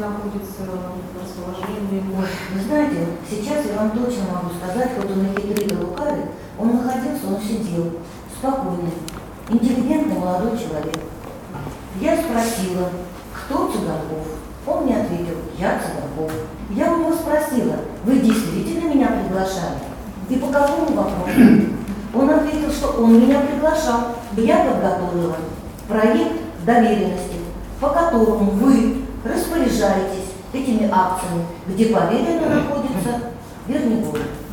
находится в расположении? Ой, вы знаете, вот сейчас я вам точно могу сказать, вот он и хитрый, и лукавый, он находился, он сидел, спокойный, интеллигентный молодой человек. Я спросила, кто Цыганков? Он мне ответил, я Цыганков. Я у него спросила, вы действительно меня приглашали? И по какому вопросу? Он ответил, что он меня приглашал. Я подготовила проект доверенности, по которому вы распоряжаетесь этими акциями, где поверенно находится Вернигород.